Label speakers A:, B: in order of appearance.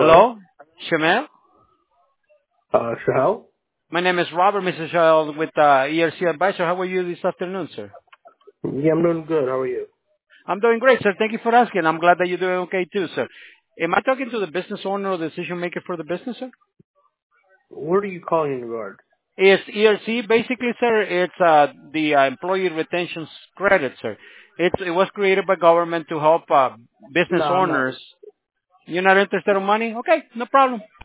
A: Hello?
B: Hello, Shamel.
A: Shahel?
B: My name is Robert, Mr. Shahel, with ERC Advisor. How are you this afternoon, sir?
A: Yeah, I'm doing good. How are you?
B: I'm doing great, sir. Thank you for asking. I'm glad that you're doing okay too, sir. Am I talking to the business owner or the decision maker for the business, sir?
A: What are you calling in regards?
B: It's ERC, basically, sir. It's the employee retention credit, sir. It was created by government to help business
A: No, I'm not.
B: owners. You're not interested in money? Okay, no problem.